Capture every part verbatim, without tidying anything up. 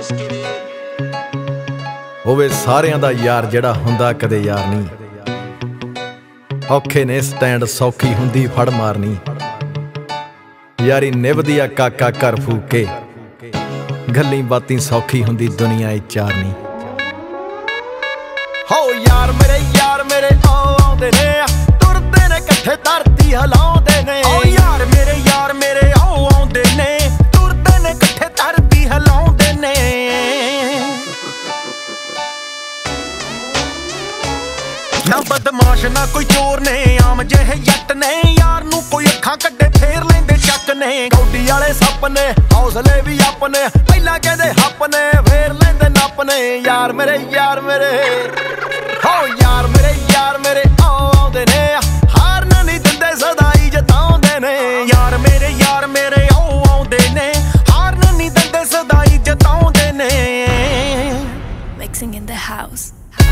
ਹੋਵੇ ਸਾਰਿਆਂ ਦਾ ਯਾਰ ਜਿਹੜਾ ਹੁੰਦਾ ਕਦੇ ਯਾਰ ਨਹੀਂ। ਔਖੇ ਨੇ ਸਟੈਂਡ ਸੌਖੀ ਹੁੰਦੀ ਫੜ ਮਾਰਨੀ। ਯਾਰੀ ਨਿਭਦੀ ਆ ਕਾਕਾ ਘਰ ਫੂਕੇ, ਗੱਲੀ ਬਾਤੀ ਸੌਖੀ ਹੁੰਦੀ ਦੁਨੀਆ ਏ ਚਾਰਨੀ। ਹੋ ਯਾਰ ਮੇਰੇ ਯਾਰ ਮੇਰੇ ਆਉਂਦੇ ਨੇ, ਤੁਰਦੇ ਨੇ ਇਕੱਠੇ ਧਰਤੀ ਹਿਲਾਉਂਦੇ ਨੇ। ਓ ਯਾਰ ਮੇਰੇ ਯਾਰ ਮੇਰੇ ਆਉਂਦੇ ਨੇ, ਤੁਰਦੇ ਨੇ ਇਕੱਠੇ ਧਰਤੀ ਹਿਲਾਉਂਦੇ ਨੇ। ਨਾ ਬਦਮਾਸ਼ ਨਾ ਕੋਈ ਚੋਰ ਨੇ, ਆਮ ਜਿਹੇ ਜੱਟ ਨੇ। ਯਾਰ ਨੂੰ ਕੋਈ ਅੱਖਾਂ ਕੱਢੇ ਫੇਰ ਲੈਂਦੇ ਚੱਕ ਨੇ। ਗੌਡੀ ਵਾਲੇ ਸੱਪ ਨੇ, ਹੌਸਲੇ ਵੀ ਆਪਣੇ, ਪਹਿਲਾਂ ਕਹਿੰਦੇ ਹੱਪ ਨੇ ਫੇਰ ਲੈਂਦੇ ਨੱਪ ਨੇ। ਯਾਰ ਮੇਰੇ ਯਾਰ ਮੇਰੇ ਹੋ ਯਾਰ ਮੇਰੇ ਯਾਰ ਮੇਰੇ ਆਉਂਦੇ ਨੇ, ਹਾਰਨ ਨਹੀਂ ਦਿੰਦੇ ਸਦਾ ਹੀ ਜਿਤਾਉਂਦੇ ਨੇ। ਯਾਰ ਮੇਰੇ ਯਾਰ ਮੇਰੇ ਆਉਂਦੇ ਨੇ, ਹਾਰਨ ਨਹੀਂ ਦਿੰਦੇ ਸਦਾ ਹੀ ਜਿਤਾਉਂਦੇ ਨੇ। Mixing in the house.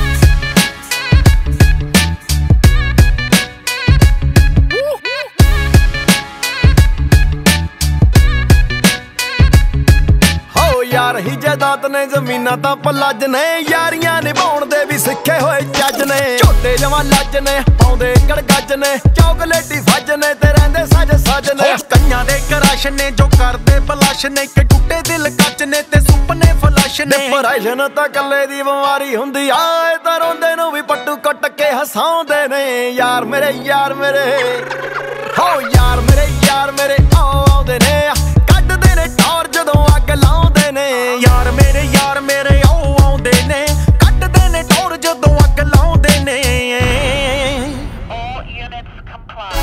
ਯਾਰ ਹੀ ਜਾਇਦਾਦ ਨੇ, ਜ਼ਮੀਨਾਂ ਤਾਂ ਪਲੱਜ ਨੇ। ਯਾਰੀਆਂ ਨਿਭਾਉਣ ਦੇ ਵੀ ਸਿੱਖੇ ਹੋਏ ਚੱਜ ਨੇ। ਝੋਟੇ ਜਵਾਂ ਲੱਜ ਨੇ, ਪਾਉਂਦੇ ਗੜਗੱਜ ਨੇ। ਚੌਕਲੇਟੀ ਫੱਜ ਨੇ ਤੇ ਰਹਿੰਦੇ ਸੱਜ ਸੱਜ ਨੇ। ਕਈਆਂ ਦੇ ਕਰਸ਼ ਨੇ ਜੋ ਕਰਦੇ ਬਲਸ਼ ਨੇ, ਕਿ ਟੁੱਟੇ ਦਿਲ ਕੱਚ ਨੇ ਤੇ ਸੁਪਨੇ ਫਲਸ਼ ਨੇ। ਡਿਪਰੈਸ਼ਨ ਤਾਂ ਕੱਲੇ ਦੀ ਬਿਮਾਰੀ ਹੁੰਦੀ ਆ, ਇਹ ਤਾਂ ਰੋਂਦੇ ਨੂੰ ਵੀ ਪੱਟੂ ਕੁੱਟ ਕੇ ਹਸਾਉਂਦੇ ਨੇ। ਯਾਰ ਮੇਰੇ ਯਾਰ ਮੇਰੇ ਹੋ ਯਾਰ ਮੇਰੇ ਯਾਰ ਮੇਰੇ ਆਉਂਦੇ ਨੇ, ਕੱਢਦੇ ਨੇ ਟੌਰ ਜਦੋਂ ਅੱਗ ਲਾਉਂਦੇ ਨੇ। ਯਾਰ ਮੇਰੇ ਯਾਰ ਮੇਰੇ ਆਉਂਦੇ ਨੇ, ਕੱਢਦੇ ਨੇ ਟੌਰ ਜਦੋਂ ਅੱਗ ਲਾਉਂਦੇ ਨੇ। All units comply.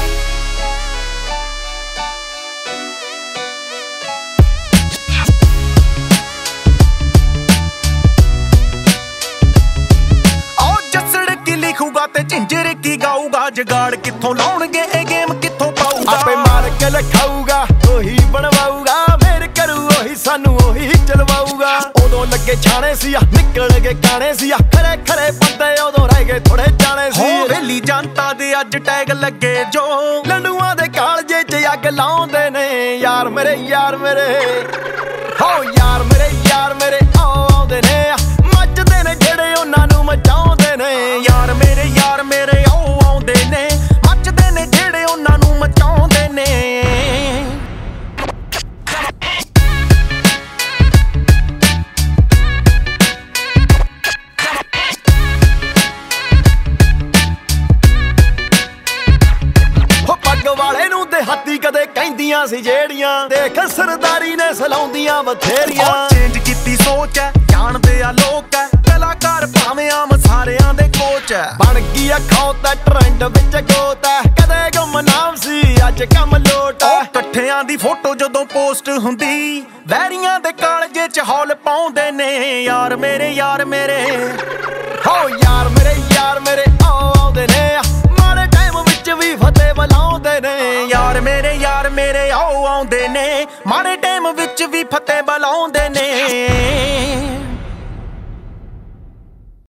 ਓ ਜੱਸੜ ਕੀ ਲਿਖੂਗਾ ਤੇ ਝਿੰਜਰ ਕੀ ਗਾਊਗਾ, ਜਗਾੜ ਕਿੱਥੋਂ ਲਾਉਣਗੇ ਇਹ ਗੇਮ ਕਿੱਥੋਂ ਪਾਊਗਾ। ਆਪੇ ਮਾਰ ਕੇ ਲਿਖਾਊਗਾ ਉਹੀ ਬਣਵਾਊਗਾ, ਮੇਰ ਕਰੂ ਉਹੀ ਸਾਨੂੰ ਉਹੀ ਚਲਵਾਊਗਾ। ਉਦੋਂ ਲੱਗੇ ਛਾਣੇ ਸੀ, ਨਿਕਲ ਗਏ ਕਾਣੇ ਸੀ। ਖਰੇ ਖਰੇ ਬੰਦੇ ਉਦੋਂ ਰਹਿ ਗਏ ਥੋੜੇ ਜਾਣੇ ਸੀ। ਹੋ ਵੇਲੀ ਜਨਤਾ ਦੇ ਅੱਜ ਟੈਗ ਲੱਗੇ ਜੋ, ਲੰਡੂਆਂ ਦੇ ਕਾਲਜੇ 'ਚ ਅੱਗ ਲਾਉਂਦੇ ਨੇ। ਯਾਰ ਮੇਰੇ ਯਾਰ ਮੇਰੇ ਹੋ ਯਾਰ ਮੇਰੇ ਯਾਰ ਮੇਰੇ ਆਉਂਦੇ ਨੇ, ਮੱਚਦੇ ਨੇ ਜਿਹੜੇ ਉਹਨਾਂ ਨੂੰ ਮਚਾਉਂਦੇ ਨੇ। ਯਾਰ ਮੇਰੇ ਯਾਰ ਮੇਰੇ ਆਉਂਦੇ ਨੇ, ਮੱਚਦੇ ਨੇ ਜਿਹੜੇ ਉਹਨਾਂ ਨੂੰ ਮਚਾਉਂਦੇ ਨੇ। ਵਾਲੇ ਨੂੰ ਦੇਹਾਤੀ ਕਦੇ ਕਹਿੰਦੀਆਂ ਸੀ ਜਿਹੜੀਆਂ, ਦੇਖ ਸਰਦਾਰੀ ਨੇ ਸਲਾਉਂਦੀਆਂ ਬਥੇਰੀਆਂ। ਚੇਂਜ ਕੀਤੀ ਸੋਚ ਐ, ਜਾਣਦੇ ਆ ਲੋਕ ਐ, ਕਲਾਕਾਰ ਭਾਵੇਂ ਆਮ ਸਾਰਿਆਂ ਦੇ ਕੋਚ ਐ। ਬਣ ਗਈ ਆ ਖੌਤ ਐ, ਟ੍ਰੈਂਡ ਵਿੱਚ ਗੋਤ ਐ, ਕਦੇ ਗੁੰਮਨਾਮ ਸੀ ਅੱਜ ਕੰਮ ਲੋਟ ਐ। ਇਕੱਠਿਆਂ ਦੀ ਫੋਟੋ ਜਦੋਂ ਪੋਸਟ ਹੁੰਦੀ, ਵੈਰੀਆਂ ਦੇ ਕਾਲਜੇ 'ਚ ਹੌਲ ਪਾਉਂਦੇ ਨੇ। ਯਾਰ ਮੇਰੇ ਯਾਰ ਮੇਰੇ ਹੋ ਯਾਰ ਮੇਰੇ ਯਾਰ ਮੇਰੇ ਆਉਂਦੇ ਨੇ, ਮਾੜੇ ਟਾਈਮ ਵਿੱਚ ਵੀ ਫਤਿਹ ਬੁਲਾਉਂਦੇ ਨੇ। ਯਾਰ ਮੇਰੇ ਯਾਰ ਮੇਰੇ ਆਉਂਦੇ ਨੇ, ਮਾੜੇ ਟਾਈਮ ਵਿੱਚ ਵੀ ਫਤਿਹ ਬੁਲਾਉਂਦੇ ਨੇ।